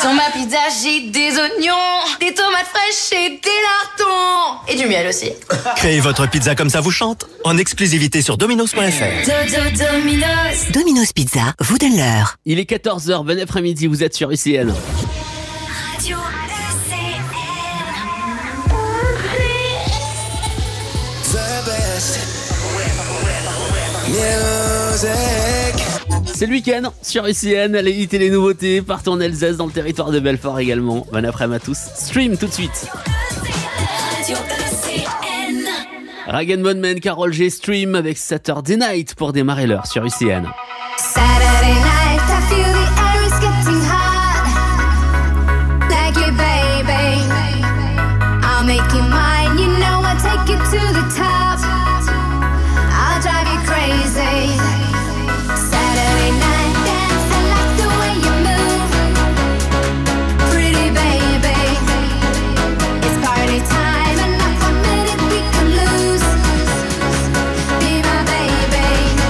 Dans ma pizza, j'ai des oignons, des tomates fraîches et des lardons. Et du miel aussi. Créez votre pizza comme ça vous chante, en exclusivité sur Domino's.fr. Domino's. Domino's Pizza vous donne l'heure. Il est 14h, bon après-midi, vous êtes sur UCN. Radio C'est le week-end sur UCN, les hits et les nouveautés partent en Alsace, dans le territoire de Belfort également. Bon après-midi à tous, stream tout de suite. Rag & Bone Man, Karol G, stream avec Saturday Night pour démarrer l'heure sur UCN. Saturday night, I feel the air is getting hot. Like you, baby. I'll make you mine, you know I'll take you to the top. I'll drive you crazy. Saturday night dance, I like the way you move. Pretty baby. It's party time and not 1 minute we can lose. Be my baby.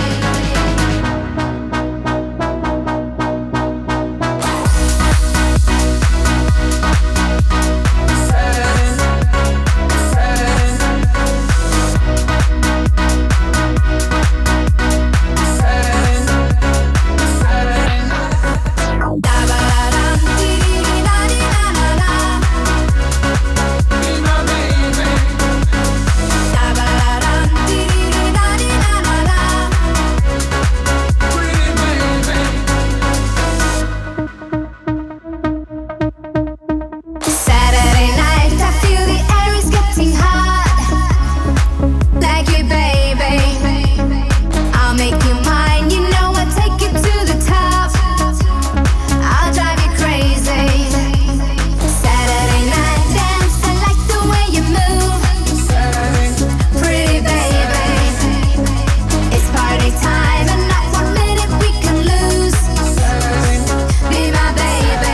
Saturday night, I feel the air is getting hot. Like you, baby. I'll make you mine, you know I'll take you to the top. I'll drive you crazy. Saturday night dance, I like the way you move. Pretty baby. It's party time and not 1 minute we can lose. Be my baby.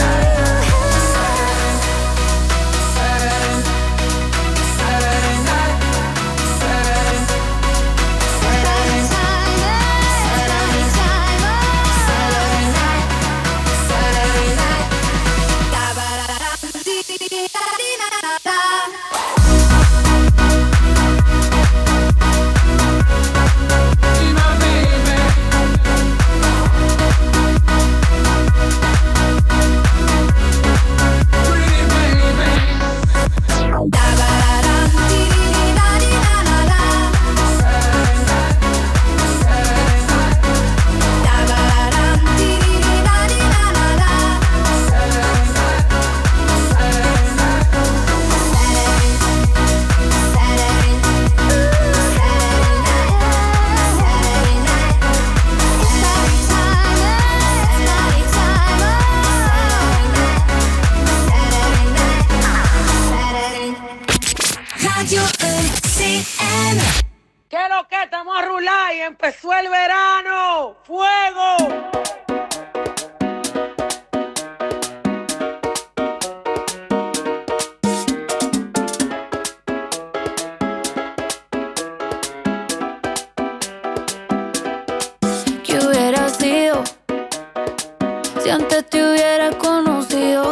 Radio ECN. ¿Qué es lo que? Estamos a rular y empezó el verano. ¡Fuego! ¿Qué hubiera sido si antes te hubiera conocido?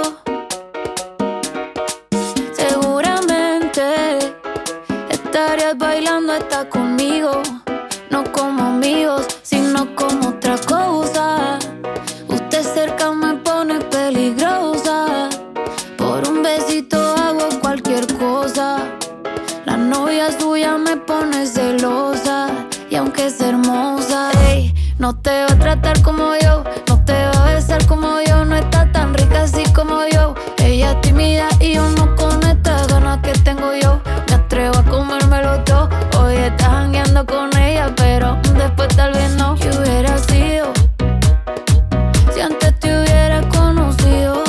Seguramente estarías bailando hasta conmigo, no como amigos, sino como otra cosa. Usted cerca me pone peligrosa, por un besito hago cualquier cosa. La novia suya me pone celosa, y aunque es hermosa, ey, no te va a tratar como yo, no te va a besar como yo, no está tan rica así como yo. Ella es tímida y yo no con estas ganas que tengo yo. Me atrevo a comérmelo todo. Hoy estás jangueando con ella, pero después tal vez no. ¿Qué hubiera sido si antes te hubiera conocido?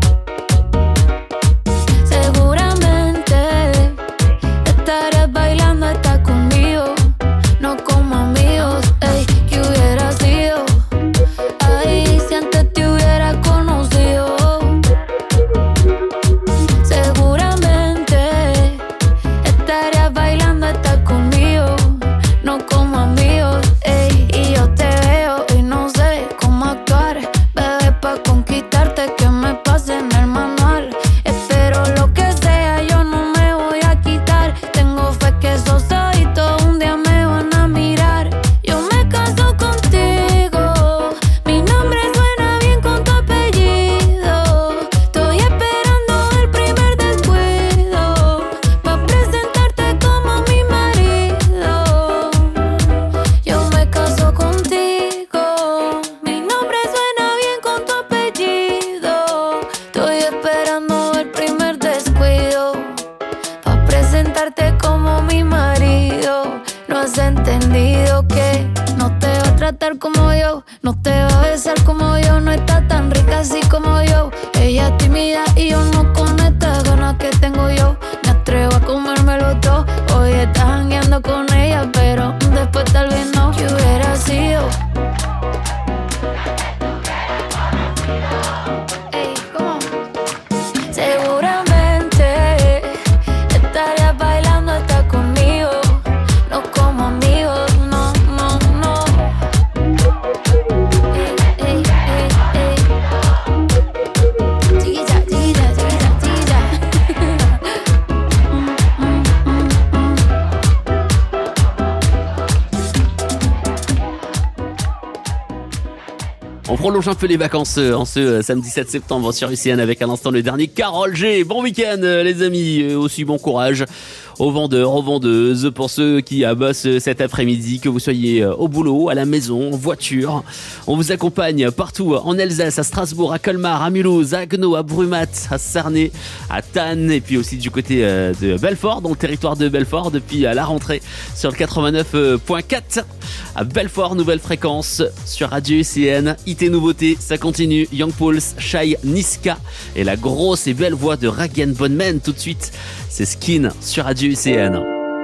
Seguramente estarías bailando hasta conmigo, no como amigos, ey. ¿Qué hubiera sido? Ay, si antes te hubiera conocido. Seguramente estarías bailando hasta conmigo, no como amigos, ey. Y yo On prolonge un peu les vacances en ce samedi 7 septembre sur UCN avec à l'instant le dernier Karol G. Bon week-end les amis, aussi bon courage aux vendeurs, aux vendeuses, pour ceux qui bossent cet après-midi, que vous soyez au boulot, à la maison, en voiture. On vous accompagne partout en Alsace, à Strasbourg, à Colmar, à Mulhouse, à Haguenau, à Brumat, à Cernay, à Thann et puis aussi du côté de Belfort, dans le territoire de Belfort depuis la rentrée sur le 89.4 à Belfort, nouvelle fréquence sur Radio UCN. IT Nouveauté, ça continue. Young Pulse, Shai, Niska et la grosse et belle voix de Ragen Bonman. Tout de suite, c'est Skin sur Radio UCN.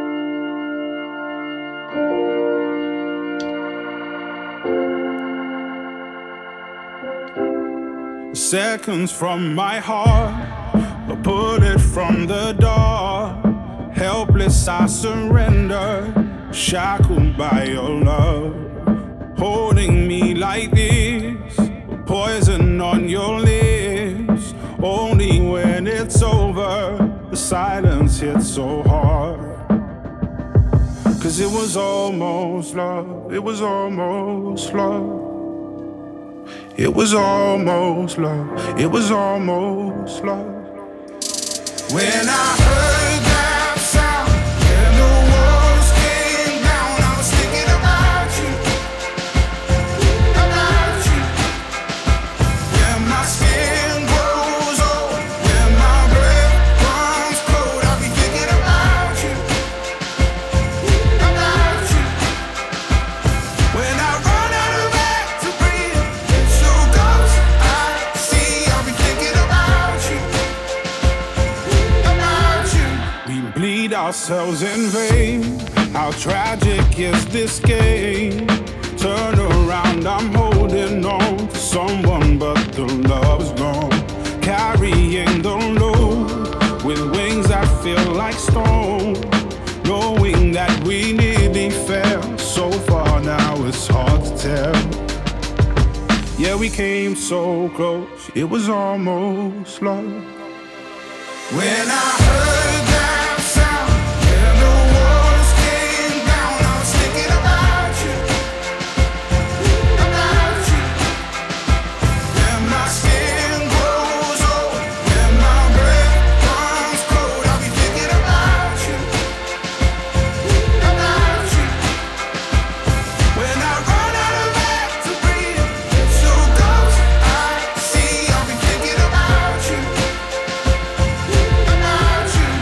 Seconds from my heart, a bullet from the door. Helpless I surrender, shackled by your love. Holding me like this, poison on your lips. Only when it's over, the silence hits so hard. 'Cause it was almost love, it was almost love. It was almost love, it was almost love. When I heard that sound, and the walls came down, I was thinking about you, about you. When my skin grows old, when my breath runs cold, I'll be thinking about you, about you. When I run out of air to breathe, so close I see, I'll be thinking about you, about you. We bleed ourselves in vain. How tragic is this game? Turn around, I'm holding on to someone, but the love's gone. Carrying the load with wings that feel like stone. Knowing that we nearly fell so far, now it's hard to tell. Yeah, we came so close, it was almost love. When I heard that sound, and the walls came down, I was thinking about you, about you. When my skin grows old, when my breath runs cold, I'll be thinking about you, about you. When I run out of air to breathe, so close I see, I'll be thinking about you, about you.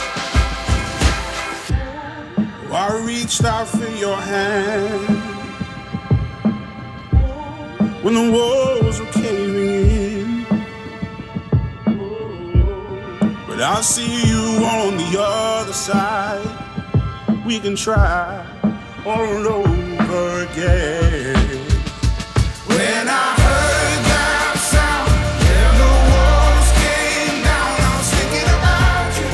I reached out for your hand when the walls were caving in, but I see you on the other side. We can try all over again. When I heard that sound, and the walls came down, I was thinking about you,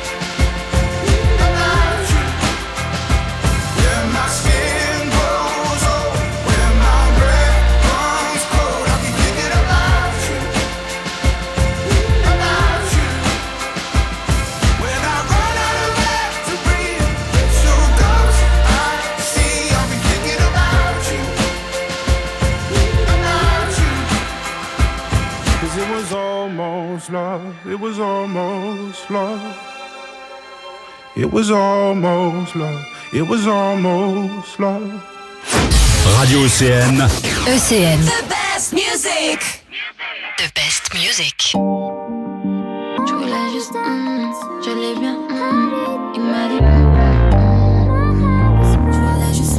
about you. When my skin grows old, when my breath runs cold, I'll be thinking about you, about you. When I run out of air to breathe, so close I see, I'll be thinking about you, about you. 'Cause it was almost love, it was almost love. It was almost love, it was almost love. Radio UCN. ECN. The best music. The best music. Je voulais juste, je l'ai bien, il m'a dit, je voulais juste,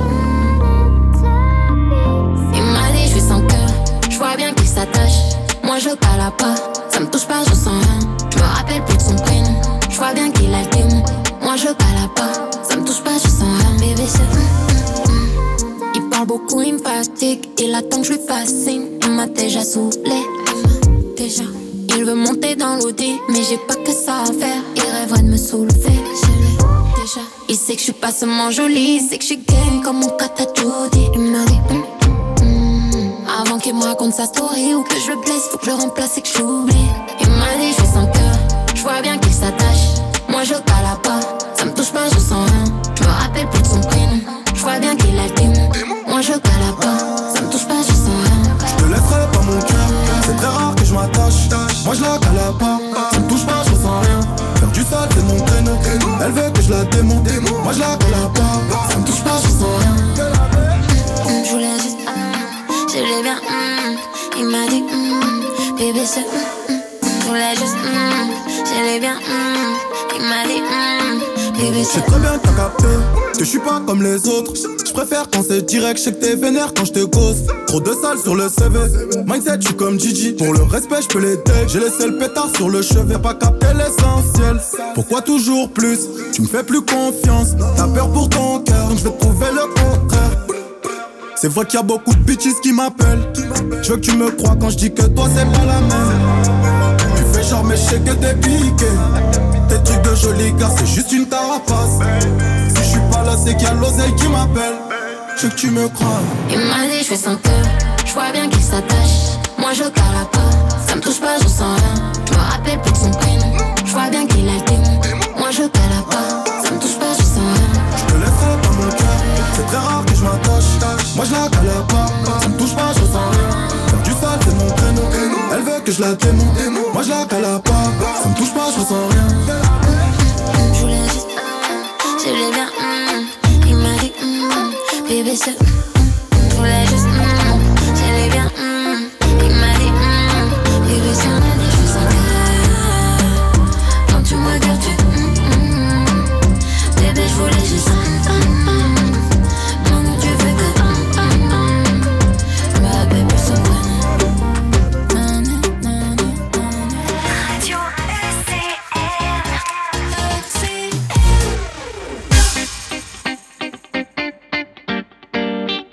il m'a dit, je suis sans cœur, je vois bien qu'il s'attache, moi je parle pas, ça me touche pas, je sens rien, je me rappelle plus de son prénom, je vois bien qu'il a le démon, moi je parle pas, ça me touche pas, je sens rien, bébé c'est, il parle beaucoup, il me fatigue, il attend que je lui fasse signe, il m'a déjà saoulé, déjà. Il veut monter dans l'audi, mais j'ai pas que ça à faire. Il rêverait de me soulever, je l'ai déjà. Il sait que je suis pas seulement jolie, il sait que je suis game comme mon kata Jody. Il m'a dit avant qu'il me raconte sa story ou que je le blesse, faut que je le remplace et que je l'oublie. Il m'a dit je suis sans cœur, je vois bien qu'il s'attache. Moi je cala pas, ça me touche pas, je sens rien. Je me rappelle plus de son prénom, je vois bien qu'il a le démon. Moi je cala pas, ça me touche pas, je sens rien. Je te laisse la cala pas, ça me touche pas, je ressens rien. Faire du sale c'est mon créneau. Elle veut que je la démonte, moi je la cala pas, ça me touche pas, je ressens rien. Je voulais juste, je l'ai bien, il m'a dit, bébé c'est, je voulais juste, je l'ai bien, il m'a dit, bébé c'est. J'ai très bien t'as capté, que je suis pas comme les autres. Je préfère quand c'est direct, je sais que t'es vénère quand je te gosse. Trop de sale sur le CV, mindset je suis comme Gigi. Pour le respect je peux les take, j'ai laissé le pétard sur le chevet. Pas capté l'essentiel, pourquoi toujours plus? Tu me fais plus confiance, t'as peur pour ton cœur, donc je vais te prouver le contraire. C'est vrai qu'il y a beaucoup de bitches qui m'appellent. Je veux que tu me crois quand je dis que toi c'est pas la même. Tu fais genre mais je sais que t'es piqué. Tes trucs de joli gars c'est juste une carapace. Si je suis pas là c'est qu'il y a l'oseille qui m'appelle. Je veux que tu me crois. Il m'a dit je fais sans cœur, je vois bien qu'il s'attache. Moi je cala pas, ça me touche pas, je sens rien. Je me rappelle plus de son prénom, je vois bien qu'il a le démon. Moi je cala pas, ça me touche pas, je sens rien. Je te laisserai pas mon cœur, c'est très rare que je m'attache. Moi je la cala pas, ça me touche pas, je sens rien. Faire du sale c'est mon créneau. Elle veut que je la démonte, moi je la cala pas, ça me touche pas, je ressens rien. Je voulais juste, je l'ai bien, il m'a dit, bébé c'est, je voulais juste, je l'ai bien, il m'a dit, bébé c'est, je sens rien. Quand tu me regardes tu, bébé je voulais juste, maintenant tu veux que, ma bébé se prenne. Radio ECN.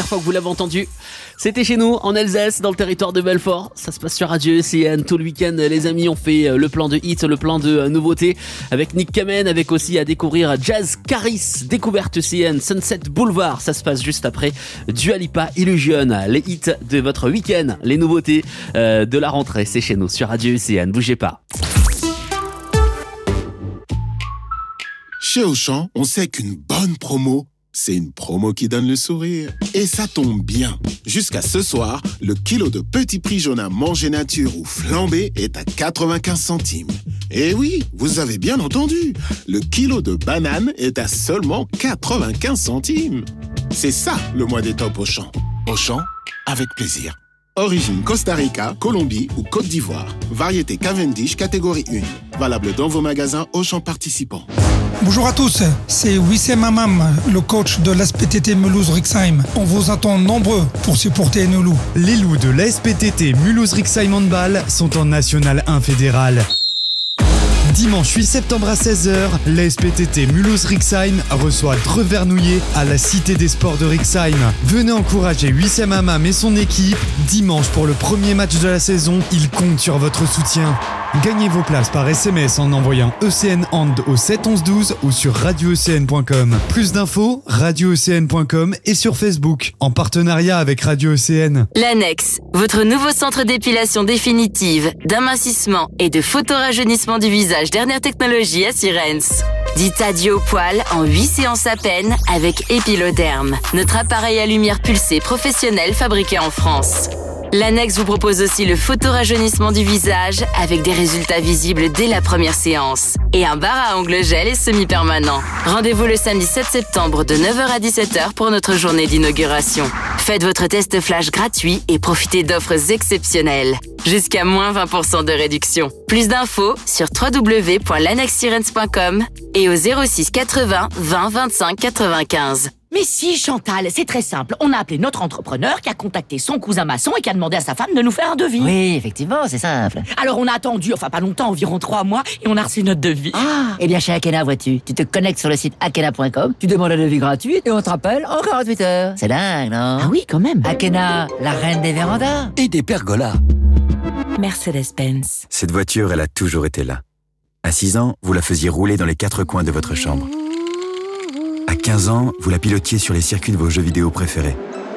fois que vous l'avez entendu, c'était chez nous, en Alsace, dans le territoire de Belfort. Ça se passe sur Radio ECN tout le week-end. Les amis, on fait le plan de hits, le plan de nouveautés avec Nick Kamen, avec aussi à découvrir Jazz Caris, découverte ECN, Sunset Boulevard. Ça se passe juste après Dua Lipa, Illusion, les hits de votre week-end, les nouveautés de la rentrée. C'est chez nous sur Radio ECN. Bougez pas. Chez Auchan, on sait qu'une bonne promo, c'est une promo qui donne le sourire. Et ça tombe bien. Jusqu'à ce soir, le kilo de petit prix jaune à manger nature ou flambé est à 95 centimes. Et oui, vous avez bien entendu. Le kilo de banane est à seulement 95 centimes. C'est ça, le mois des tops Auchan. Auchan, avec plaisir. Origine Costa Rica, Colombie ou Côte d'Ivoire. Variété Cavendish, catégorie 1. Valable dans vos magasins Auchan participants. Bonjour à tous, c'est Wissem Hamam, le coach de l'SPTT Mulhouse-Rixheim. On vous attend nombreux pour supporter nos loups. Les loups de l'SPTT Mulhouse-Rixheim Handball sont en National 1 fédéral. Dimanche 8 septembre à 16h, l'SPTT Mulhouse-Rixheim reçoit Dreux-Vernouillet à la Cité des Sports de Rixheim. Venez encourager Wissem Hamam et son équipe. Dimanche pour le premier match de la saison, il compte sur votre soutien. Gagnez vos places par SMS en envoyant ECN Hand au 71112 ou sur radioecn.com. Plus d'infos, radioecn.com et sur Facebook, en partenariat avec Radio ECN. L'Annexe, votre nouveau centre d'épilation définitive, d'amincissement et de photorajeunissement du visage dernière technologie à Sirens. Dites adieu au poil en 8 séances à peine avec Epiloderm, notre appareil à lumière pulsée professionnel fabriqué en France. L'Annexe vous propose aussi le photorajeunissement du visage avec des résultats visibles dès la première séance et un bar à ongles gel et semi-permanent. Rendez-vous le samedi 7 septembre de 9h à 17h pour notre journée d'inauguration. Faites votre test flash gratuit et profitez d'offres exceptionnelles. Jusqu'à moins 20% de réduction. Plus d'infos sur www.l'annexesirens.com et au 06 80 20 25 95. Mais si, Chantal, c'est très simple. On a appelé notre entrepreneur qui a contacté son cousin maçon et qui a demandé à sa femme de nous faire un devis. Oui, effectivement, c'est simple. Alors on a attendu, enfin pas longtemps, environ 3 mois, et on a reçu notre devis. Ah, eh bien chez Akena, vois-tu, tu te connectes sur le site akena.com, tu demandes un devis gratuit et on te rappelle en 48 heures. C'est dingue, non? Ah oui, quand même. Akena, la reine des vérandas. Et des pergolas. Mercedes-Benz. Cette voiture, elle a toujours été là. À 6 ans, vous la faisiez rouler dans les 4 coins de votre chambre. À 15 ans, vous la pilotiez sur les circuits de vos jeux vidéo préférés.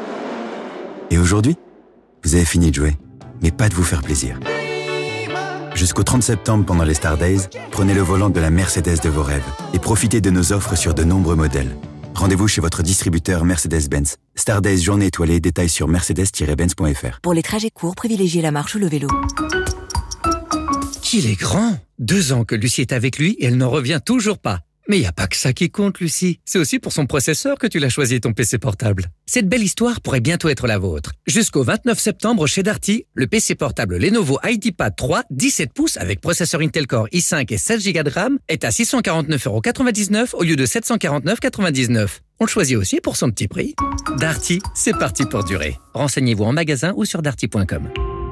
Et aujourd'hui, vous avez fini de jouer, mais pas de vous faire plaisir. Jusqu'au 30 septembre, pendant les Star Days, prenez le volant de la Mercedes de vos rêves et profitez de nos offres sur de nombreux modèles. Rendez-vous chez votre distributeur Mercedes-Benz. Star Days journée étoilée, détails sur mercedes-benz.fr. Pour les trajets courts, privilégiez la marche ou le vélo. Qu'il est grand! 2 ans que Lucie est avec lui et elle n'en revient toujours pas. Mais il n'y a pas que ça qui compte, Lucie. C'est aussi pour son processeur que tu l'as choisi ton PC portable. Cette belle histoire pourrait bientôt être la vôtre. Jusqu'au 29 septembre chez Darty, le PC portable Lenovo IdeaPad 3 17 pouces avec processeur Intel Core i5 et 7 Go de RAM est à 649,99€ au lieu de 749,99€. On le choisit aussi pour son petit prix. Darty, c'est parti pour durer. Renseignez-vous en magasin ou sur darty.com.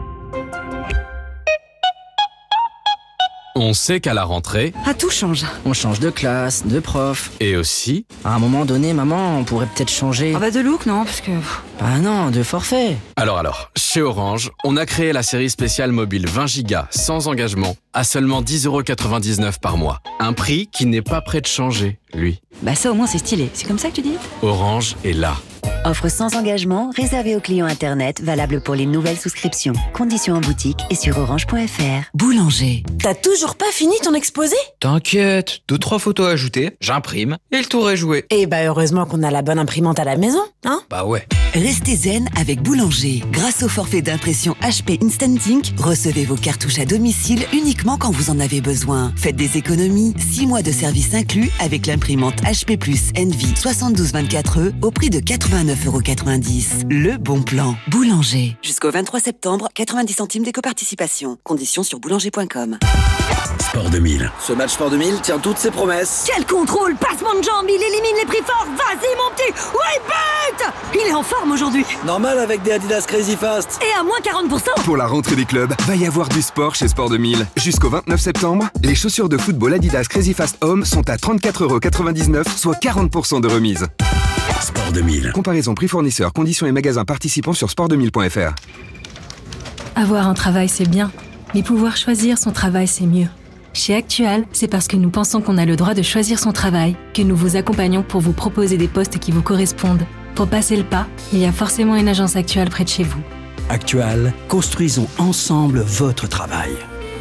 On sait qu'à la rentrée... tout change. On change de classe, de prof. Et aussi... À un moment donné, maman, on pourrait peut-être changer... de look, non, parce que... non, de forfait. Alors, chez Orange, on a créé la série spéciale mobile 20 Go sans engagement à seulement 10,99€ par mois. Un prix qui n'est pas prêt de changer, lui. Ça au moins c'est stylé. C'est comme ça que tu dis? Orange est là. Offre sans engagement, réservée aux clients Internet, valable pour les nouvelles souscriptions. Conditions en boutique et sur orange.fr. Boulanger. T'as toujours pas fini ton exposé? T'inquiète, 2-3 photos ajoutées, j'imprime et le tour est joué. Heureusement qu'on a la bonne imprimante à la maison, hein? Bah ouais. Restez zen avec Boulanger. Grâce au forfait d'impression HP Instant Ink, recevez vos cartouches à domicile uniquement quand vous en avez besoin. Faites des économies, 6 mois de service inclus avec l'imprimante HP Plus Envy 7224E au prix de 89,90€. Le bon plan. Boulanger. Jusqu'au 23 septembre, 90 centimes d'éco-participation. Conditions sur boulanger.com. Sport 2000. Ce match Sport 2000 tient toutes ses promesses. Quel contrôle, passement de jambes, il élimine les prix forts. Vas-y mon petit, oui bête. Il est en forme aujourd'hui. Normal avec des Adidas Crazy Fast. Et à moins 40%. Pour la rentrée des clubs, va y avoir du sport chez Sport 2000. Jusqu'au 29 septembre, les chaussures de football Adidas Crazy Fast Home sont à 34,99€, soit 40% de remise. Sport 2000. Comparaison prix fournisseur, conditions et magasins participants sur sport2000.fr. Avoir un travail, c'est bien. Mais pouvoir choisir son travail, c'est mieux. Chez Actual, c'est parce que nous pensons qu'on a le droit de choisir son travail que nous vous accompagnons pour vous proposer des postes qui vous correspondent. Pour passer le pas, il y a forcément une agence Actual près de chez vous. Actual, construisons ensemble votre travail.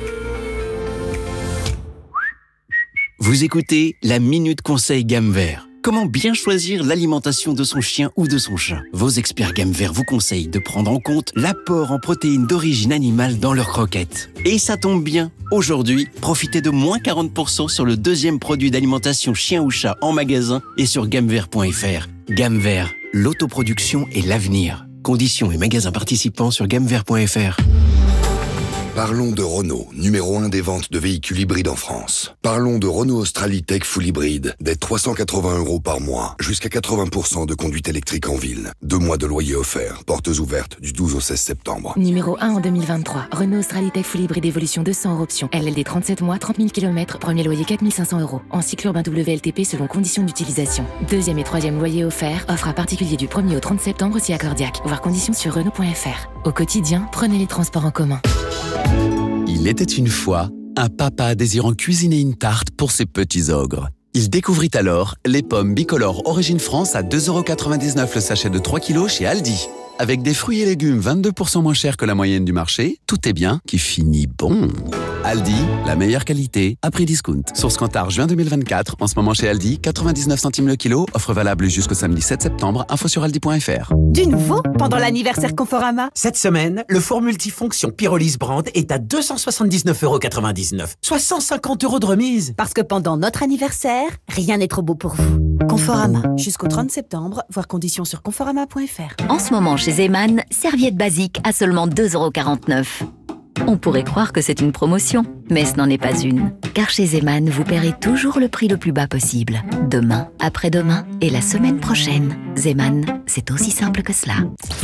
Vous écoutez la Minute Conseil Gamme Vert. Comment bien choisir l'alimentation de son chien ou de son chat? Vos experts Gamme Vert vous conseillent de prendre en compte l'apport en protéines d'origine animale dans leurs croquettes. Et ça tombe bien, aujourd'hui, profitez de moins 40% sur le deuxième produit d'alimentation chien ou chat en magasin et sur gammevert.fr. Gamme Vert, l'autoproduction et l'avenir. Conditions et magasins participants sur gammevert.fr. Parlons de Renault, numéro 1 des ventes de véhicules hybrides en France. Parlons de Renault Australie Tech Full Hybride, dès 380€ par mois, jusqu'à 80% de conduite électrique en ville. 2 mois de loyer offert, portes ouvertes du 12 au 16 septembre. Numéro 1 en 2023, Renault Australie Tech Full Hybride Evolution 200 hors option. LLD 37 mois, 30 000 km, premier loyer 4 500€. En cycle urbain WLTP selon conditions d'utilisation. Deuxième et troisième loyer offert, offre à particulier du 1er au 30 septembre si accordiaque. Voir conditions sur Renault.fr. Au quotidien, prenez les transports en commun. Il était une fois un papa désirant cuisiner une tarte pour ses petits ogres. Il découvrit alors les pommes bicolores Origine France à 2,99€ le sachet de 3 kg chez Aldi. Avec des fruits et légumes 22% moins chers que la moyenne du marché, tout est bien qui finit bon. Aldi, la meilleure qualité, à prix discount. Source Kantar, juin 2024. En ce moment chez Aldi, 99 centimes le kilo. Offre valable jusqu'au samedi 7 septembre. Info sur aldi.fr. Du nouveau pendant l'anniversaire Conforama. Cette semaine, le four multifonction Pyrolyse Brand est à 279,99€, soit 150€ de remise. Parce que pendant notre anniversaire, rien n'est trop beau pour vous. Conforama, jusqu'au 30 septembre, voir conditions sur conforama.fr. En ce moment chez Zeman, serviette basique à seulement 2,49€. On pourrait croire que c'est une promotion, mais ce n'en est pas une. Car chez Zeman, vous paierez toujours le prix le plus bas possible. Demain, après-demain et la semaine prochaine. Zeman, c'est aussi simple que cela.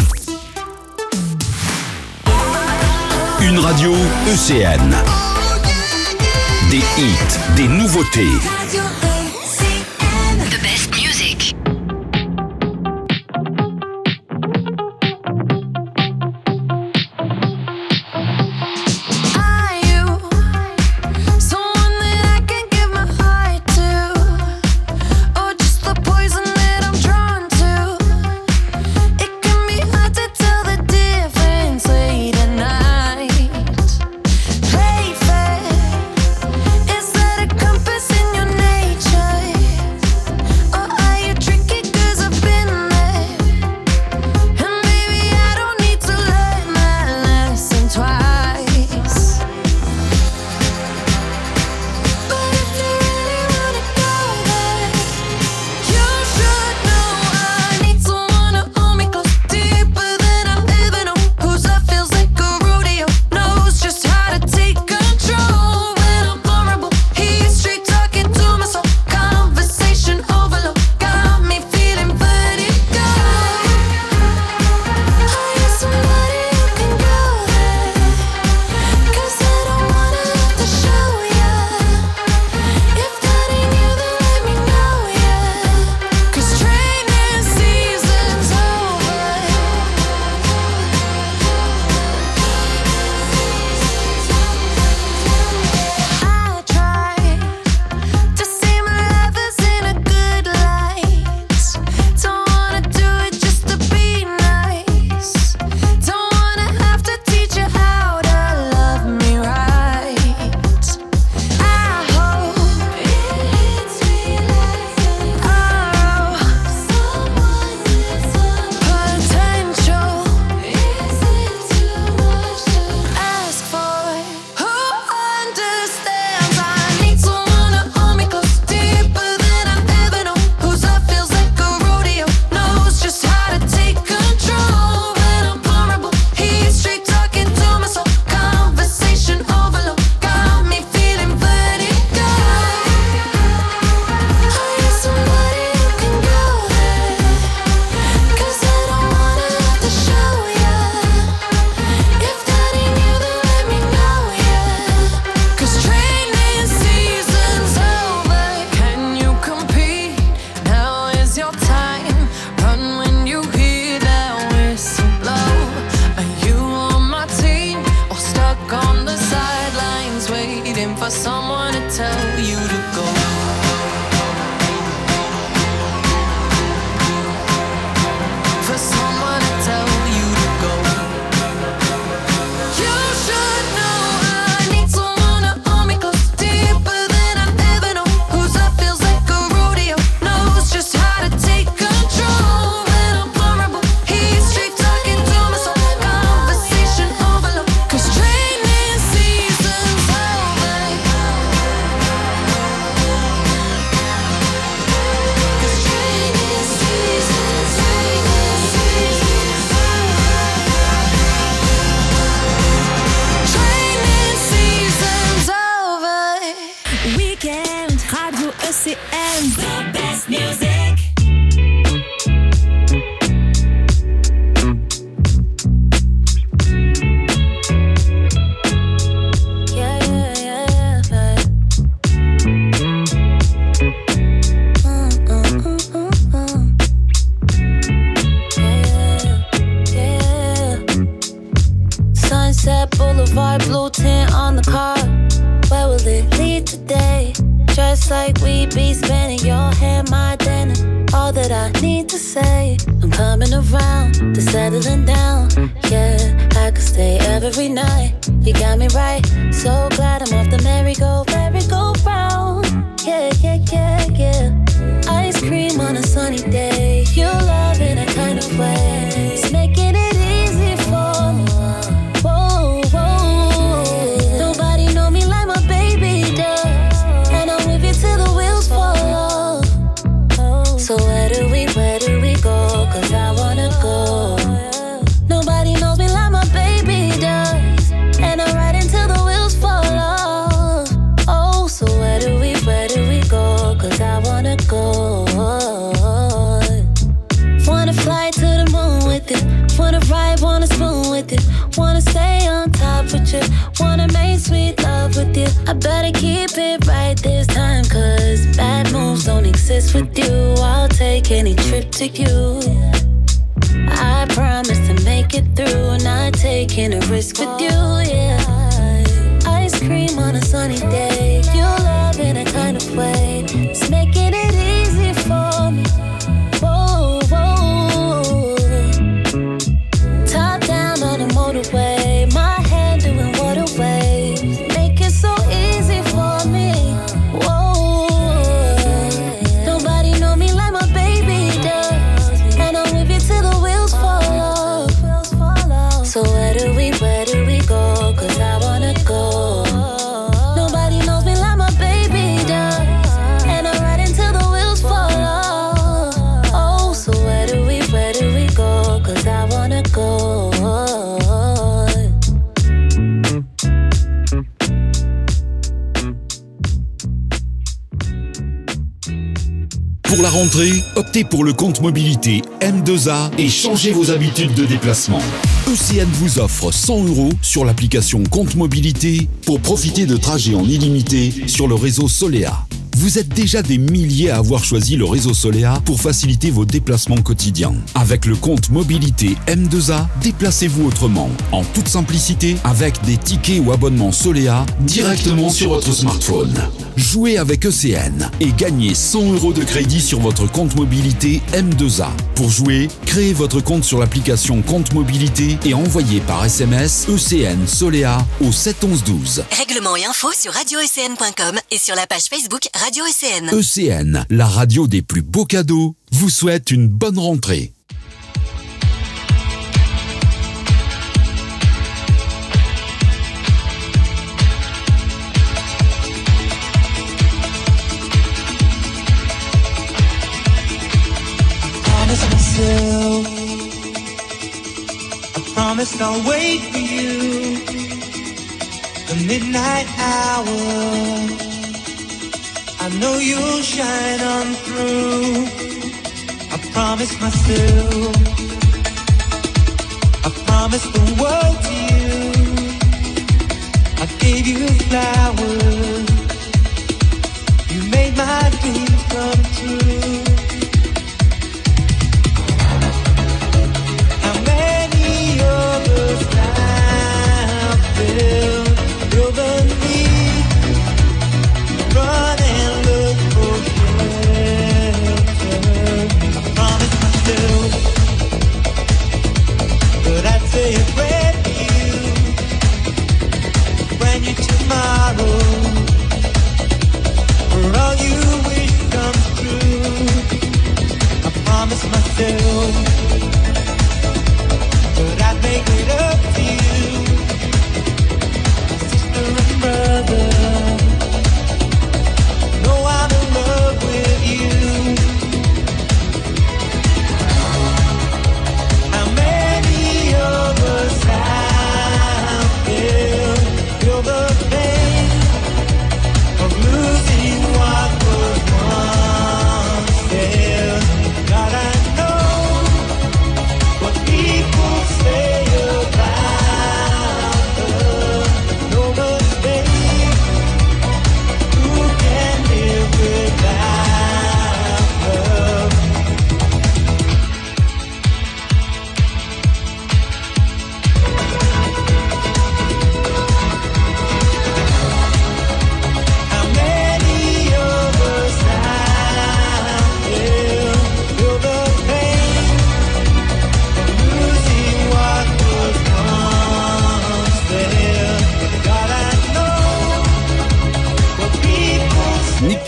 Une radio ECN. Des hits, des nouveautés. The best music. Is that a compass in your nature? Sunset Boulevard, blue tint on the car. Where will it lead today? Dressed like we be spending your hair, my denim. All that I need to say, I'm coming around to settling down. Yeah, I could stay every night. You got me right, so glad I'm off the merry-go-round. Yeah, yeah, yeah, yeah. Ice cream on a sunny day. You love in a kind of way. It's making it easy for me. Whoa, whoa. Nobody know me like my baby does. And I'm with you till the wheels fall off. So where do we go? Cause I wanna go. Nobody knows me like my baby does. And I'm riding till the wheels fall off. Oh, so where do we go? Cause I wanna go. Wanna fly to the moon with it. Wanna ride, wanna spoon with it. Wanna stay on top with you. Wanna make sweet love with you. I better keep it right this time. Cause bad moves don't exist with you. I'll take any trip to you. I promise to make it through. Not taking a risk with you, yeah. Ice cream on a sunny day. You love in a kind of way. It's making it easy for me. Whoa, whoa. Top down on the motorway. My hand doing waterways. Make it so easy for me. Whoa. Nobody know me like my baby does. And I'm with you till the wheels fall off. So where do we go? Cause I wanna go. Nobody knows me like my baby does. And I'm riding till the wheels fall off. Oh, so where do we go? Cause I wanna go. Pour la rentrée, optez pour le compte mobilité M2A et changez vos habitudes de déplacement. ECN vous offre 100 € sur l'application Compte Mobilité pour profiter de trajets en illimité sur le réseau Solea. Vous êtes déjà des milliers à avoir choisi le réseau Solea pour faciliter vos déplacements quotidiens. Avec le compte mobilité M2A, déplacez-vous autrement, en toute simplicité, avec des tickets ou abonnements Solea directement sur votre smartphone. Jouez avec ECN et gagnez 100 € de crédit sur votre compte mobilité M2A. Pour jouer, créez votre compte sur l'application Compte Mobilité et envoyez par SMS ECN Solea au 71112. Règlements et infos sur radio-ecn.com et sur la page Facebook Radio ECN. ECN, la radio des plus beaux cadeaux, vous souhaite une bonne rentrée. I promised I'll wait for you. The midnight hour, I know you'll shine on through. I promised myself, I promised the world to you. I gave you flowers, you made my dreams come true. How many others have built over me? Run and look for shelter. I promised myself that I'd say a prayer for you, brand new tomorrow, for all you wish comes true.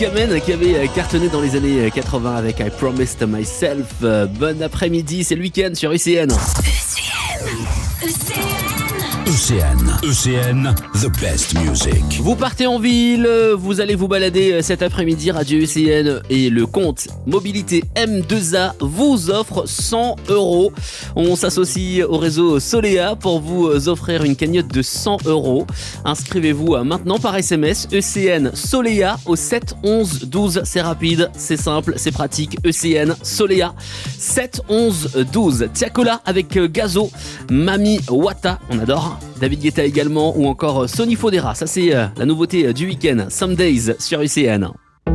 Kamen qui avait cartonné dans les années 80 avec I Promised Myself. Bon après-midi, c'est le week-end sur ECN. ECN, the best music. Vous partez en ville, vous allez vous balader cet après-midi. Radio ECN et le compte mobilité M2A vous offrent 100 €. On s'associe au réseau Solea pour vous offrir une cagnotte de 100 €. Inscrivez-vous maintenant par SMS ECN Solea au 7 11 12. C'est rapide, c'est simple, c'est pratique. ECN Solea 7 11 12. Tiakola avec Gazo, Mami Wata, on adore. David Guetta également, ou encore Sonny Fodera. Ça c'est la nouveauté du week-end. Some Days sur ECN.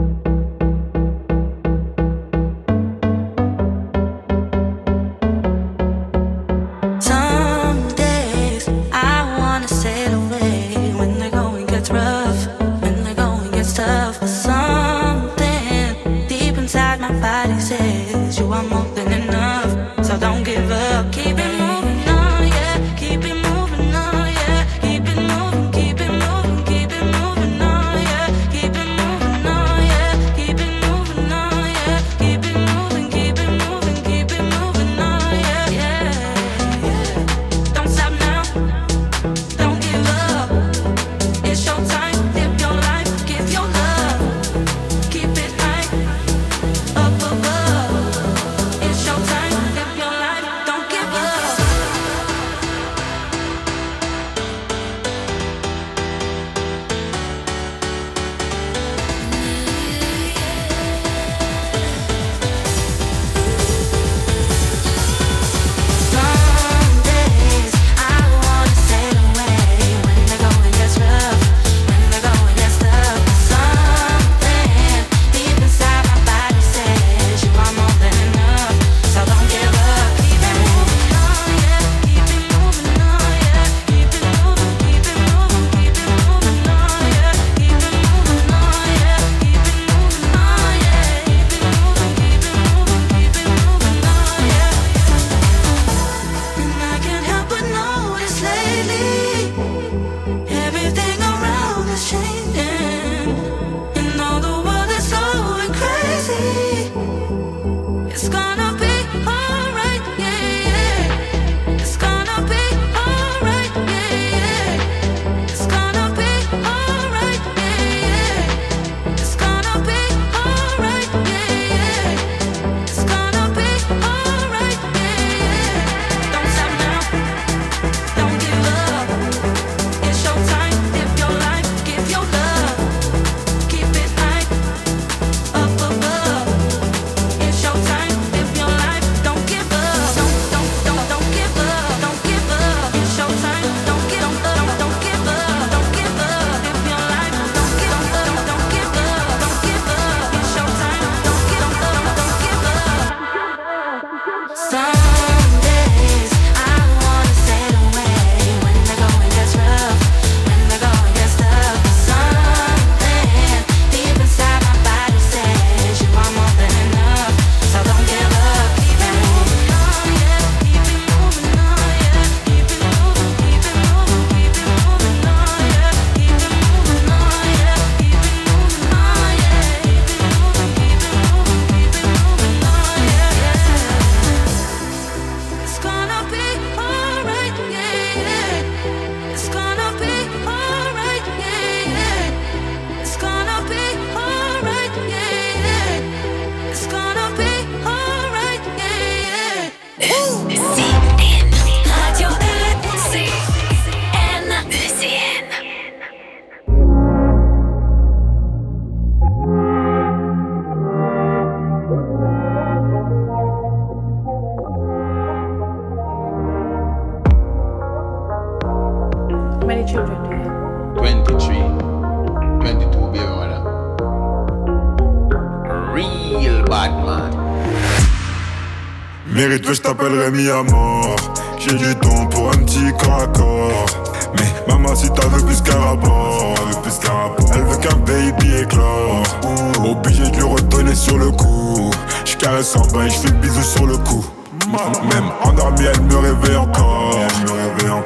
Mérite que je t'appellerai mis à mort. J'ai du temps pour un petit corps à corps. Mais maman si t'as veux plus qu'un rapport. Elle veut qu'un baby éclore. Obligé de lui redonner sur le coup. J'caresse en bas et j'fais bisous sur le cou. Même endormie elle me réveille encore. Elle veut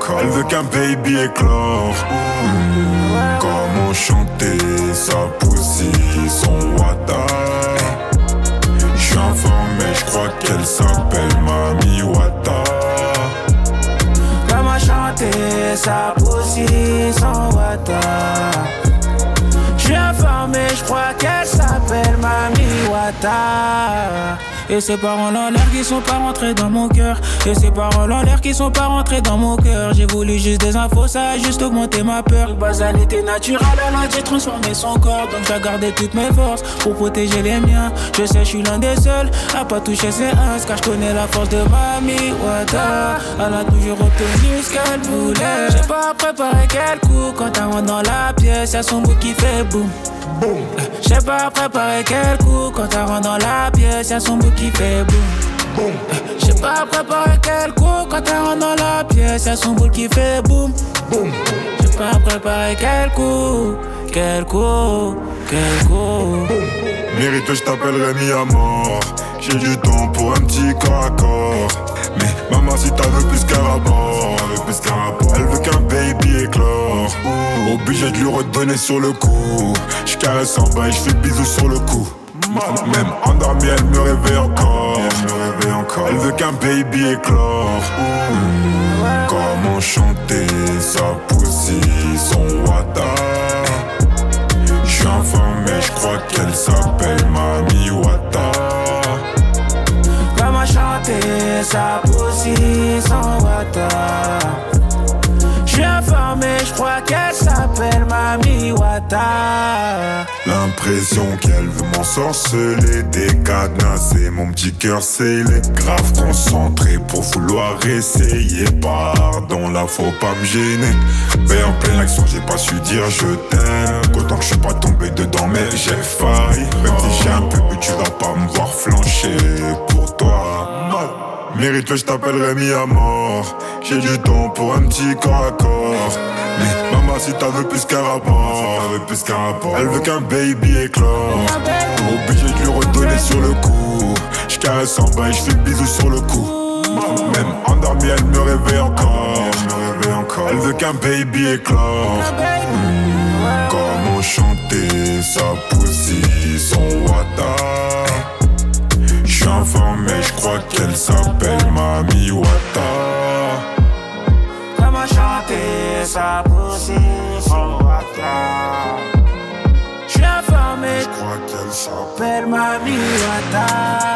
veut qu'un baby éclore. Comment chanter sa pussy, son wata. J'suis informé, j'crois qu'elle s'appelle Mami Wata. Comment chanter sa pussy, son wata. J'suis informé, j'crois qu'elle s'appelle Mami Wata. Et ces paroles en l'air qui sont pas rentrées dans mon cœur. Et ces paroles en l'air qui sont pas rentrées dans mon cœur. J'ai voulu juste des infos, ça a juste augmenté ma peur. De base elle était naturelle, elle a dû transformer son corps. Donc j'ai gardé toutes mes forces pour protéger les miens. Je sais, je suis l'un des seuls à pas toucher ses uns, car je connais la force de Mami Wata. Elle a toujours obtenu ce qu'elle voulait. J'ai pas préparé quel coup quand elle rentre dans la pièce. Y'a son bout qui fait boum. J'ai pas préparé quel coup quand elle rentre dans la pièce, y'a son bout qui fait boum. J'ai pas préparé quel coup quand elle rentre dans la pièce, y'a son bout qui fait boum. J'ai pas préparé quel coup. Mérite, je t'appellerai mi à mort. J'ai du temps pour un petit corps à corps. Mais maman, si t'as veux plus qu'un rapport, elle veut qu'un baby éclore. Obligé de lui redonner sur le coup. J'caresse en bas et j'fais bisous sur le cou. Même endormie, elle me réveille encore. Elle veut qu'un baby éclore. Comment chanter sa pussy, son wata. J'suis informé, j'crois qu'elle s'appelle Mami Wata. Comment chanter sa pussy, son wata. J'suis informé, j'crois qu'elle s'appelle Mami Wata. L'impression qu'elle veut m'ensorceler, décadenasser mon petit cœur scellé. Grave concentré pour vouloir essayer. Pardon, là faut pas me gêner. Mais en pleine action, j'ai pas su dire je t'aime. Autant que je suis pas tombé dedans, mais j'ai failli. Même si j'ai un peu bu, tu vas pas me voir flancher pour toi. Mérite-le, je t'appellerai mi à mort. J'ai du temps pour un petit corps à corps. Mais maman, si t'as veux plus qu'un rapport, elle veut qu'un baby éclore. Obligé de lui redonner sur le coup. J'caresse en bas et j'fais bisous sur le cou. Même endormie, elle me réveille encore. Elle veut qu'un baby éclore. Comment chanter sa pussy, son wata. J'suis informé, j'crois qu'elle s'appelle Mami Wata. Comment chanter sa pussy, son wata. J'suis informé, j'crois qu'elle s'appelle Mami Wata.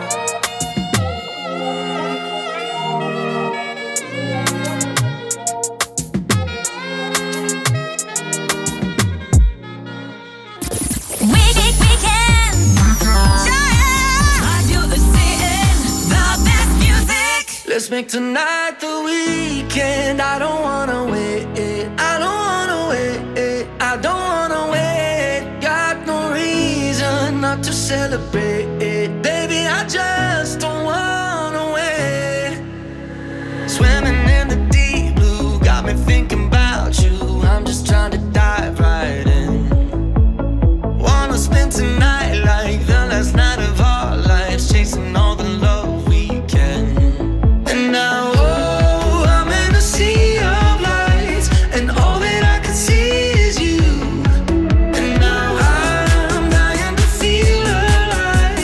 Let's make tonight the weekend. I don't wanna wait. I don't wanna wait. I don't wanna wait. Got no reason not to celebrate. Baby, I just don't wanna wait. Swimming in the deep blue got me thinking about you. I'm just trying to dive right in. Wanna spend tonight like the last night of our lives, chasing all the love we can. And now, oh, I'm in a sea of lights, and all that I can see is you. And now I'm dying to feel alive.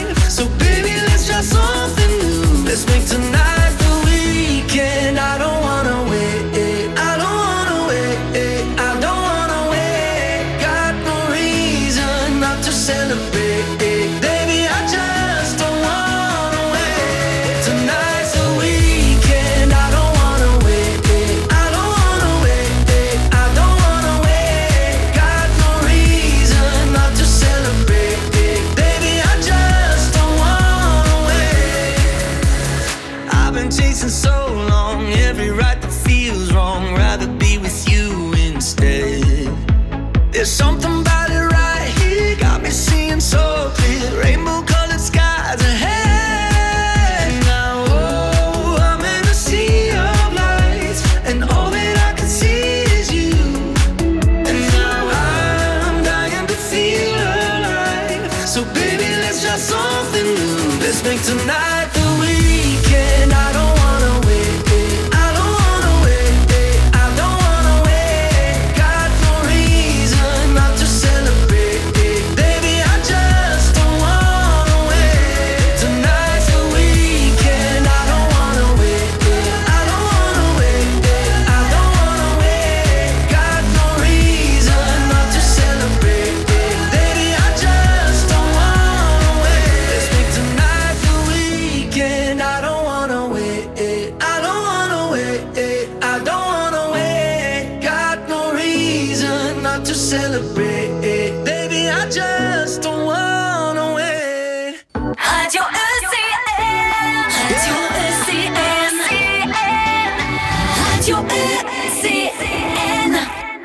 celebrate. Baby, I just don't wanna wait. Radio ECN. Radio ECN. Radio ECN.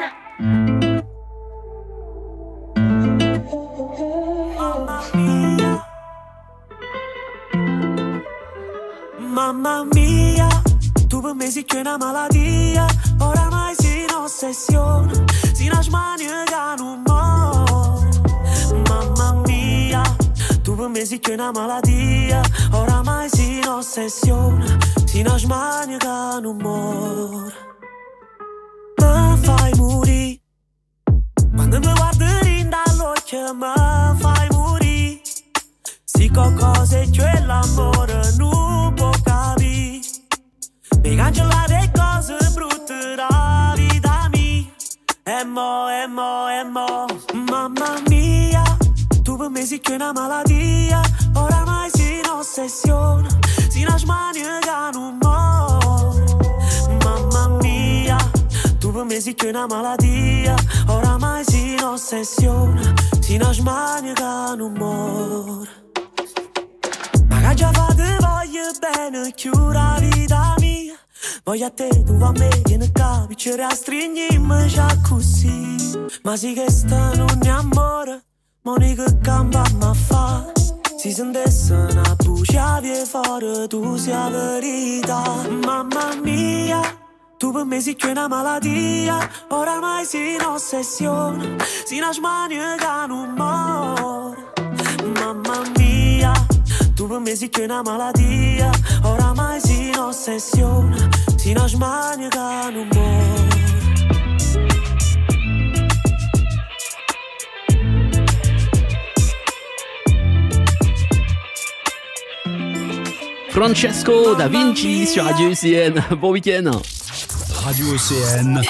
Mamma mia, după mesi che è una malattia, oramai si in ossessione, si nasce maniaca non mor. Mamma mia, după mesi che è una malattia, oramai si in ossessione, si nasce maniaca non mor. Mi fai morire, quando mi guardi dall'occhio mi fai morire. Si qualcosa è che l'amore non può capire. Mi cancella le cose brutte da vita mia. E mo. Mamma mia, tu per me sei che una malattia. Oramai si in ossessione, si nasce maniaca non mor. Mamma mia, tu per me sei che una malattia. Oramai si in ossessione, si nasce maniaca non mor. Ma già fate voglio bene, chiura vita mia. Voglio a te, tu a me, vieni qua, piccere a stringimmi già così. Ma sì che sta non è amore, Monica camba ma fa. Si sentesse una buccia via fuori, tu sei la verità. Mamma mia, tu per me sei che una malattia. Oramai si in ossessione, si nasce maniaca non mor. Mamma mia, tu per me sei che una malattia. Oramai si in ossessione, si nasce maniaca non mor. Francesco Da Vinci sur Radio ECN. Bon week-end. Radio ECN.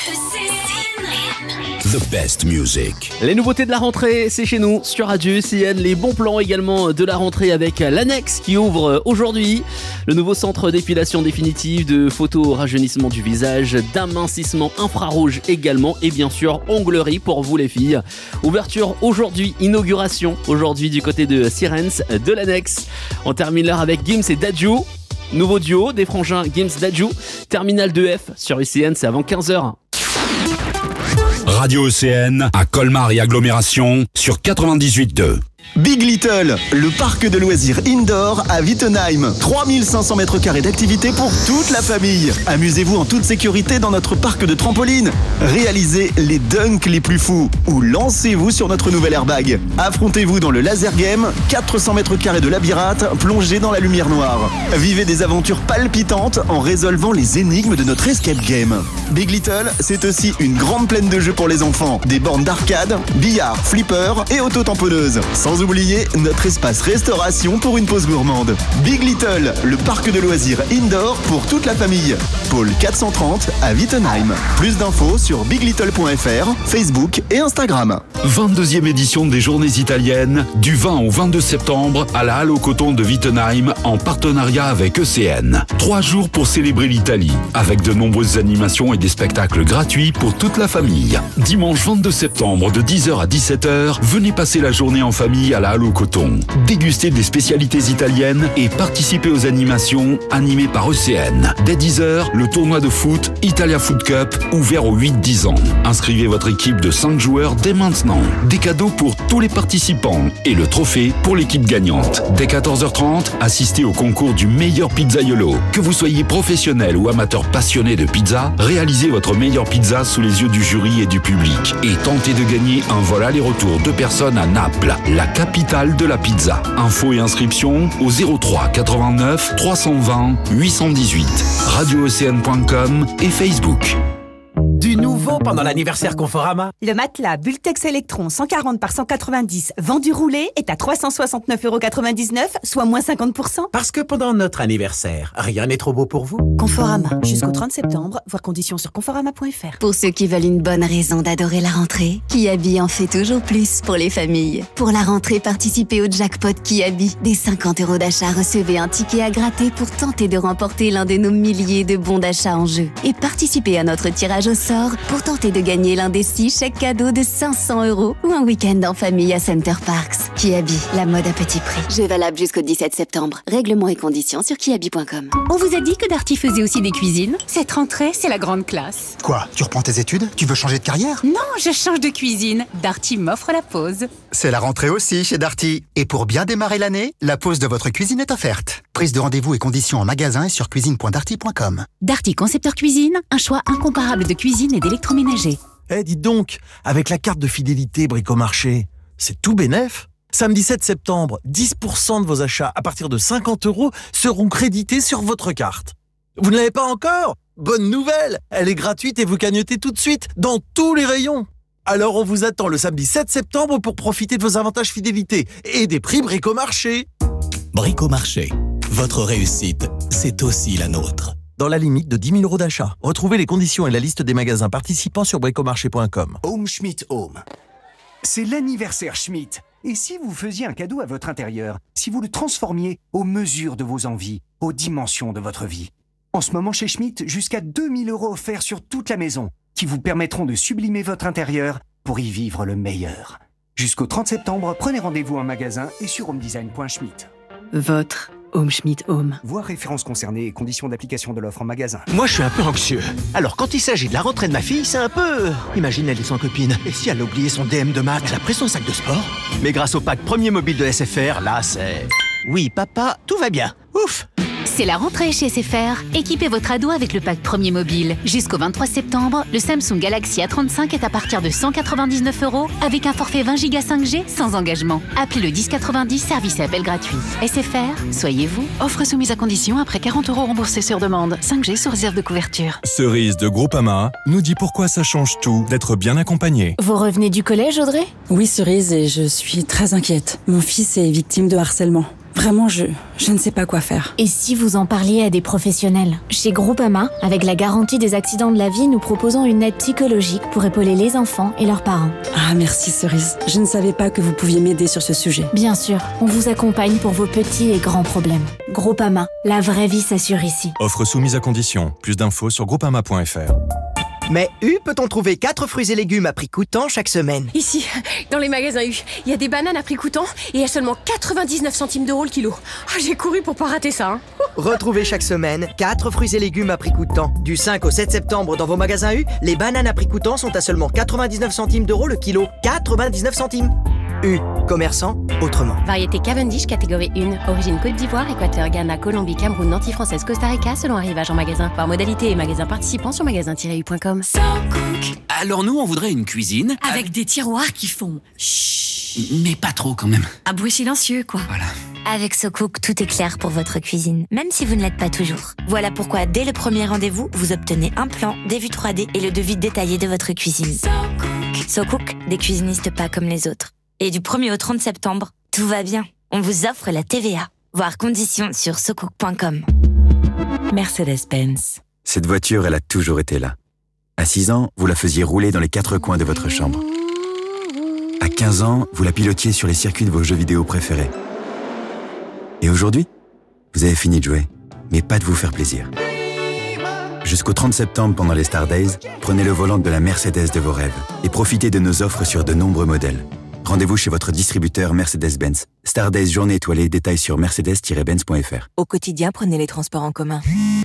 The best music. Les nouveautés de la rentrée, c'est chez nous sur Radio ECN. Les bons plans également de la rentrée avec l'Annexe qui ouvre aujourd'hui. Le nouveau centre d'épilation définitive, de photo-rajeunissement du visage, d'amincissement infrarouge également. Et bien sûr, onglerie pour vous les filles. Ouverture aujourd'hui, inauguration aujourd'hui du côté de Sirens de l'Annexe. On termine l'heure avec Gims et Dadju. Nouveau duo des frangins Gims Dadju. Terminal 2F sur ECN, c'est avant 15h. Radio ECN à Colmar et agglomération sur 98.2. Big Little, le parc de loisirs indoor à Wittenheim. 3500 mètres carrés d'activité pour toute la famille. Amusez-vous en toute sécurité dans notre parc de trampoline. Réalisez les dunks les plus fous ou lancez-vous sur notre nouvel airbag. Affrontez-vous dans le laser game, 400 mètres carrés de labyrinthe plongés dans la lumière noire. Vivez des aventures palpitantes en résolvant les énigmes de notre escape game. Big Little, c'est aussi une grande plaine de jeux pour les enfants. Des bornes d'arcade, billard, flipper et auto-tamponneuse. Sans oublier notre espace restauration pour une pause gourmande. Big Little, le parc de loisirs indoor pour toute la famille. Pôle 430 à Wittenheim. Plus d'infos sur biglittle.fr, Facebook et Instagram. 22e édition des Journées italiennes du 20 au 22 septembre à la Halle au Coton de Wittenheim en partenariat avec ECN. 3 jours pour célébrer l'Italie avec de nombreuses animations et des spectacles gratuits pour toute la famille. Dimanche 22 septembre de 10h à 17h, venez passer la journée en famille à la Halle au Coton. Dégustez des spécialités italiennes et participez aux animations animées par ECN. Dès 10h, le tournoi de foot Italia Foot Cup ouvert aux 8-10 ans. Inscrivez votre équipe de 5 joueurs dès maintenant. Des cadeaux pour tous les participants et le trophée pour l'équipe gagnante. Dès 14h30, assistez au concours du meilleur pizzaiolo. Que vous soyez professionnel ou amateur passionné de pizza, réalisez votre meilleure pizza sous les yeux du jury et du public et tentez de gagner un vol aller-retour 2 personnes à Naples, la capitale de la pizza. Infos et inscriptions au 03 89 320 818. radioecn.com et Facebook. Du nouveau pendant l'anniversaire Conforama. Le matelas Bultex Electron 140 par 190 vendu roulé est à 369,99€, soit moins 50%. Parce que pendant notre anniversaire, rien n'est trop beau pour vous. Conforama, jusqu'au 30 septembre, voir conditions sur conforama.fr. Pour ceux qui veulent une bonne raison d'adorer la rentrée, Kiabi en fait toujours plus pour les familles. Pour la rentrée, participez au jackpot Kiabi. Dès 50€ d'achat, recevez un ticket à gratter pour tenter de remporter l'un de nos milliers de bons d'achat en jeu. Et participez à notre tirage au sort sort pour tenter de gagner l'un des 6 chèques cadeaux de 500 € ou un week-end en famille à Center Parcs. Kiabi, la mode à petit prix. Jeu valable jusqu'au 17 septembre. Règlements et conditions sur kiabi.com. On vous a dit que Darty faisait aussi des cuisines? Cette rentrée, c'est la grande classe. Quoi? Tu reprends tes études? Tu veux changer de carrière? Non, je change de cuisine. Darty m'offre la pause. C'est la rentrée aussi chez Darty. Et pour bien démarrer l'année, la pause de votre cuisine est offerte. Prise de rendez-vous et conditions en magasin et sur cuisine.darty.com. Darty Concepteur Cuisine, un choix incomparable de cuisine et d'électroménager. Eh, dites donc, avec la carte de fidélité Bricomarché, c'est tout bénef. Samedi 7 septembre, 10% de vos achats à partir de 50 € seront crédités sur votre carte. Vous ne l'avez pas encore? Bonne nouvelle! Elle est gratuite et vous cagnotez tout de suite dans tous les rayons. Alors on vous attend le samedi 7 septembre pour profiter de vos avantages fidélité et des prix Bricomarché. Bricomarché, votre réussite, c'est aussi la nôtre. Dans la limite de 10 000 € d'achat. Retrouvez les conditions et la liste des magasins participants sur bricomarché.com. Home Schmidt Home. C'est l'anniversaire Schmidt. Et si vous faisiez un cadeau à votre intérieur, si vous le transformiez aux mesures de vos envies, aux dimensions de votre vie? En ce moment chez Schmidt, jusqu'à 2 000 € offerts sur toute la maison, qui vous permettront de sublimer votre intérieur pour y vivre le meilleur. Jusqu'au 30 septembre, prenez rendez-vous en magasin et sur homedesign.schmidt. Votre Home Schmidt Home. Voir références concernées et conditions d'application de l'offre en magasin. Moi, je suis un peu anxieux. Alors, quand il s'agit de la rentrée de ma fille, c'est un peu... Imagine, elle est sans copine. Et si elle a oublié son DM de maths? Elle a pris son sac de sport. Mais grâce au pack premier mobile de SFR, là, c'est... Oui, papa, tout va bien. Ouf! C'est la rentrée chez SFR. Équipez votre ado avec le pack premier mobile. Jusqu'au 23 septembre, le Samsung Galaxy A35 est à partir de 199 € avec un forfait 20 Go 5G sans engagement. Appelez le 1090, service et appel gratuit. SFR, soyez vous. Offre soumise à condition après 40 € remboursés sur demande. 5G sous réserve de couverture. Cerise de Groupama nous dit pourquoi ça change tout d'être bien accompagné. Vous revenez du collège, Audrey? Oui, Cerise, et je suis très inquiète. Mon fils est victime de harcèlement. Vraiment, je ne sais pas quoi faire. Et si vous en parliez à des professionnels? Chez Groupama, avec la garantie des accidents de la vie, nous proposons une aide psychologique pour épauler les enfants et leurs parents. Ah, merci Cerise. Je ne savais pas que vous pouviez m'aider sur ce sujet. Bien sûr, on vous accompagne pour vos petits et grands problèmes. Groupama, la vraie vie s'assure ici. Offre soumise à condition. Plus d'infos sur groupama.fr. Mais U, peut-on trouver 4 fruits et légumes à prix coûtant chaque semaine? Ici, dans les magasins U, il y a des bananes à prix coûtant et à seulement 99 centimes d'euros le kilo. Oh, j'ai couru pour pas rater ça. Retrouvez chaque semaine 4 fruits et légumes à prix coûtant. Du 5 au 7 septembre dans vos magasins U, les bananes à prix coûtant sont à seulement 99 centimes d'euros le kilo. 99 centimes. U, commerçant autrement. Variété Cavendish catégorie 1, origine Côte d'Ivoire, Équateur, Ghana, Colombie, Cameroun, Nantes française, Costa Rica, selon arrivage en magasin. Par modalité et magasin participant sur magasin-u.com. Alors nous, on voudrait une cuisine avec des tiroirs qui font chut, mais pas trop quand même. un bruit silencieux, quoi. Voilà. Avec SoCook, tout est clair pour votre cuisine, même si vous ne l'êtes pas toujours. Voilà pourquoi, dès le premier rendez-vous, vous obtenez un plan, des vues 3D et le devis détaillé de votre cuisine. SoCook, des cuisinistes pas comme les autres. Et du 1er au 30 septembre, tout va bien. On vous offre la TVA. Voir conditions sur socook.com. Mercedes-Benz. Cette voiture, elle a toujours été là. À 6 ans, vous la faisiez rouler dans les 4 coins de votre chambre. À 15 ans, vous la pilotiez sur les circuits de vos jeux vidéo préférés. Et aujourd'hui, vous avez fini de jouer, mais pas de vous faire plaisir. Jusqu'au 30 septembre, pendant les Star Days, prenez le volant de la Mercedes de vos rêves et profitez de nos offres sur de nombreux modèles. Rendez-vous chez votre distributeur Mercedes-Benz. Star Days journée étoilée, détails sur mercedes-benz.fr. Au quotidien, prenez les transports en commun.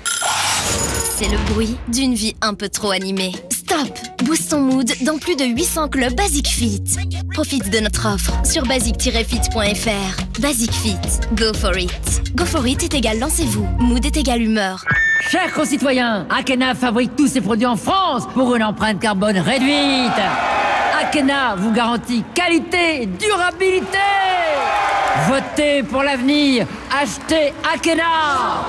C'est le bruit d'une vie un peu trop animée. Stop! Boost ton mood dans plus de 800 clubs Basic Fit. Profite de notre offre sur basic-fit.fr. Basic Fit, go for it. Go for it est égal lancez-vous. Mood est égal humeur. Chers concitoyens, Akena fabrique tous ses produits en France pour une empreinte carbone réduite. Akena vous garantit qualité et durabilité. Votez pour l'avenir. Achetez Akena.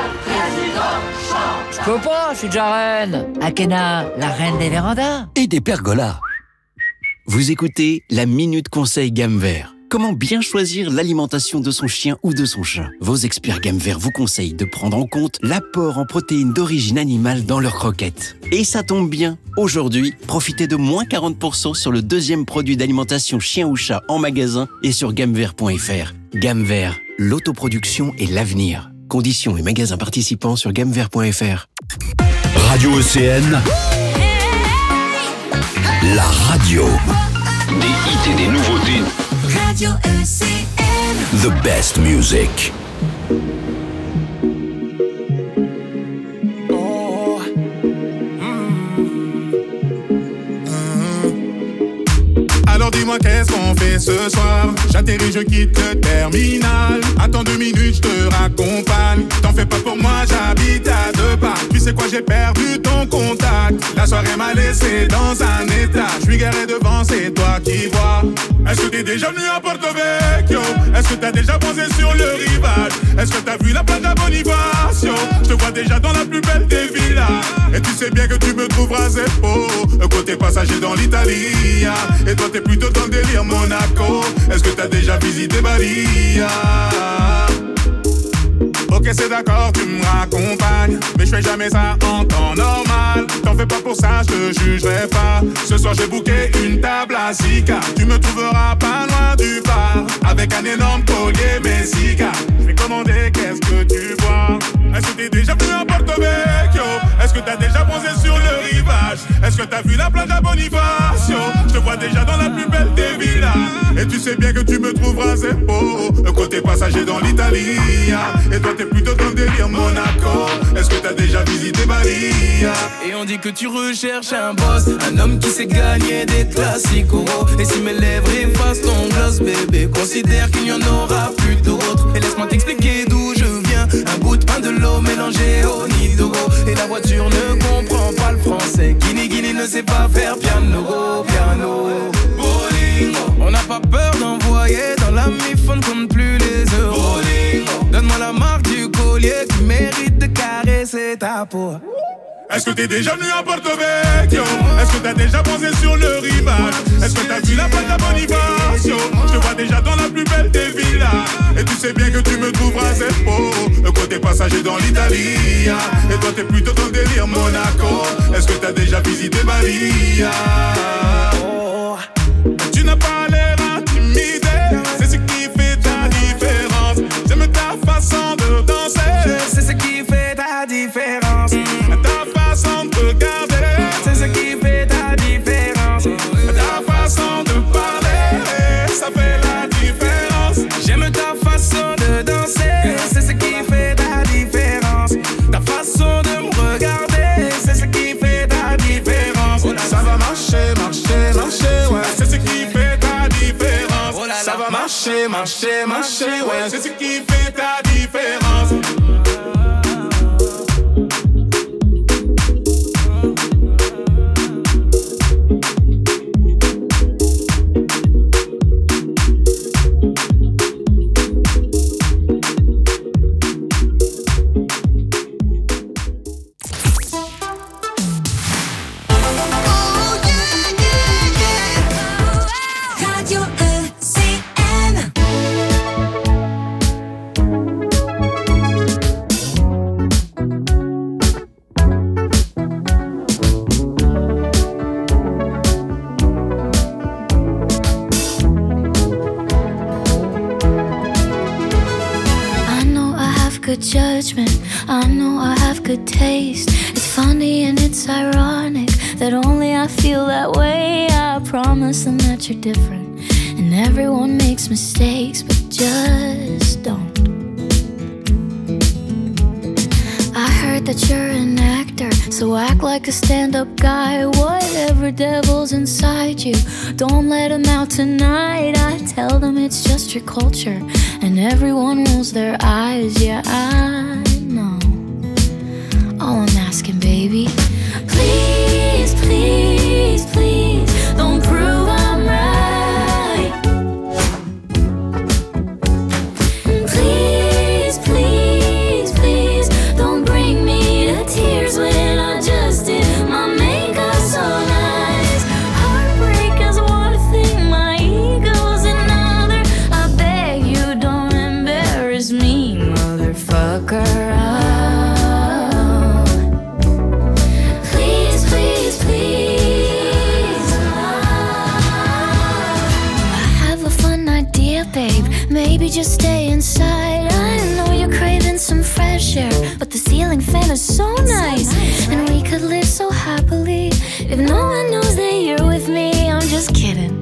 Je peux pas, je suis déjà reine. Akena, la reine des vérandas. Et des pergolas. Vous écoutez la Minute Conseil Gamme Vert. Comment bien choisir l'alimentation de son chien ou de son chat? Vos experts Gamme Vert vous conseillent de prendre en compte l'apport en protéines d'origine animale dans leurs croquettes. Et ça tombe bien, aujourd'hui, profitez de moins 40% sur le deuxième produit d'alimentation chien ou chat en magasin et sur gammevert.fr. Gamme Vert, l'autoproduction et l'avenir. Conditions et magasins participants sur gammevert.fr. Radio ECN, La radio. Des hits et des nouveautés. Radio ECN. The best music. Alors dis-moi qu'est-ce qu'on fait ce soir? J'atterris, je quitte le terminal. Attends 2 minutes, je te raccompagne. T'en fais pas pour moi, j'habite à 2 pas. Tu sais quoi, j'ai perdu ton contact. La soirée m'a laissé dans un état. Je suis garé devant, c'est toi qui vois. Est-ce que t'es déjà venu à Porto Vecchio? Est-ce que t'as déjà posé sur le rivage? Est-ce que t'as vu la plage à Bonifacio? Je te vois déjà dans la plus belle des villas. Et tu sais bien que tu me trouveras zéro côté passager dans l'Italie. Et toi t'es plutôt dans le délire Monaco. Est-ce que t'as déjà visité Bali? Ok c'est d'accord, tu me raccompagnes. Mais je fais jamais ça en temps normal. T'en fais pas pour ça, je te jugerai pas. Ce soir j'ai booké une table à Zika. Tu me trouveras pas loin du bar, avec un énorme collier Messica. Je vais commander, qu'est-ce que tu bois? Est-ce que t'es déjà venu à Porto Vecchio? Est-ce que t'as déjà posé sur le rivage? Est-ce que t'as vu la plage à Bonifacio? Je te vois déjà dans la plus belle des villas. Et tu sais bien que tu me trouveras zéro côté passager dans l'Italie. Et toi t'es plutôt dans le délire Monaco. Est-ce que t'as déjà visité Bali? Et on dit que tu recherches un boss, un homme qui sait gagner des classiques. Et si mes lèvres effacent ton gloss, bébé, considère qu'il n'y en aura plus d'autres. Et laisse-moi t'expliquer d'où je viens. Un bout de pain, de l'eau mélangé au nido. Et la voiture ne comprend pas le français. Guinée ne sait pas faire piano. Bowling, on n'a pas peur d'envoyer dans la mi-fond, compte plus les euros. Donne-moi la marque du collier qui mérite de caresser ta peau. Est-ce que t'es déjà venu à Porto Vecchio? Est-ce que t'as déjà posé sur le rivage? Est-ce que t'as vu la plage à Bonifacio? Je te vois déjà dans la plus belle des villas. Et tu sais bien que tu me trouveras zéro côté passager dans l'Italie. Et toi t'es plutôt dans le délire Monaco. Est-ce que t'as déjà visité Bali? Tu n'as pas l'air intimidé, c'est ce qui fait ta différence. J'aime ta façon de danser, c'est ce qui fait ta différence. Ta façon de regarder, c'est ce qui fait ta différence. Ta façon de parler, ça fait la différence. J'aime ta façon de danser, c'est ce qui fait ta différence. Ta façon de me regarder, c'est ce qui fait ta différence. Ça va marcher, ouais, c'est ce qui fait ta différence. Ça va marcher, ouais, c'est ce qui fait ta différence. Judgment, I know I have good taste. It's funny and it's ironic that only I feel that way. I promise them that you're different, and everyone makes mistakes, but just don't. I heard that you're an actor, so act like a stand-up guy. Whatever devil's inside you, don't let him out tonight. I tell them it's just your culture, and everyone rolls their eyes. Yeah, I know. All I'm asking, baby, please, please, please, don't prove I'm right. Please, please, please, don't bring me to tears when I just did my makeup so nice. Heartbreak is one thing, my ego's another. I beg you don't embarrass me, motherfucker. Please, please, please. I have a fun idea, babe. Maybe just stay inside. I know you're craving some fresh air, but the ceiling fan is so nice, and we could live so happily if no one knows that you're with me. Just kidding.